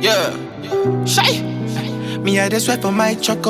Yeah. Shy. Me I just sweat for my choco.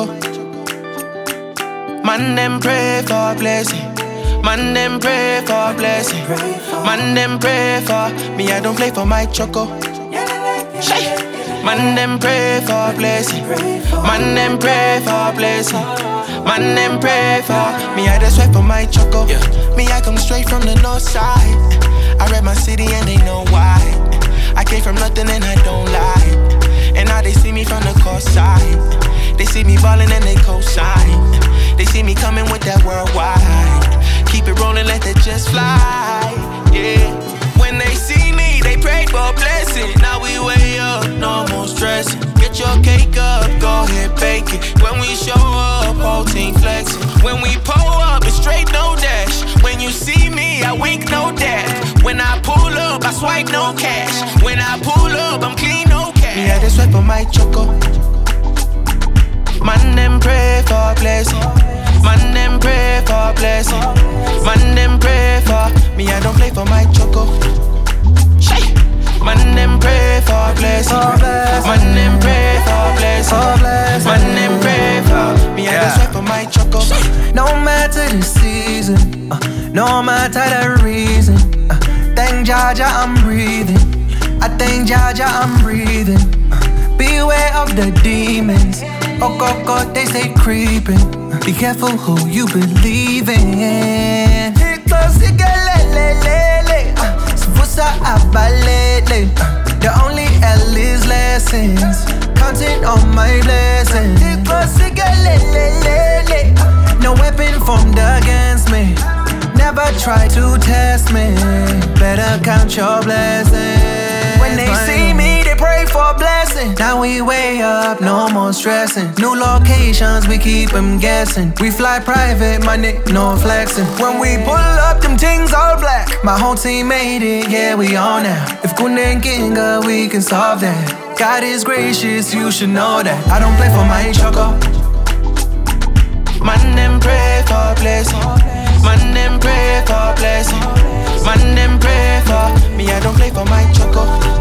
Man them pray for blessing. Man them pray for blessing. Man them pray for me. I don't play for my choco. Shy. Man them pray for blessing. Man them pray for blessing. Man them pray for me. I just sweat for my choco. Me I come straight from the north side. I rep my city and they know why. I came from nothing and I don't lie. And now they see me from the coast side. They see me ballin' and they co-sign. They see me coming with that worldwide. Keep it rolling, let that just fly. Yeah. When they see me, they pray for a blessing. Now we way up, no more stressing. Get your cake up, go ahead, bake it. When we show up, whole team flexing. When we pull up, it's straight, no dash. When you see me, I wink, no dash. When I pull up, I swipe, no cash. When I pull up, I'm clean, no cash. Me I just sweat for my choco. Man them pray for blessing. Man them pray for blessing. Man them pray for me. I don't play for my choco. Shy. Man them pray for blessing. Man them pray for blessing. Man them pray for me. I just sweat for my choco. No matter the season, no matter the reason. Thank Jaja I'm breathing. I thank Jaja I'm breathing. Beware of the demons. Oh God, they stay creeping. Be careful who you believe in. The only L is lessons. Counting on my blessings. No weapon formed against me. Never try to test me. Better count your blessings. When they see me, they pray for blessing. Now we way up, no more stressing. New locations, we keep them guessing. We fly private, money, no flexing. When we pull up, them things all black. My whole team made it, yeah, we on now. If Kunden Kinga, we can solve that. God is gracious, you should know that. I don't play for my choco. Man them pray for blessing. Man them pray for blessing. Man them pray for me. I don't play for my choco.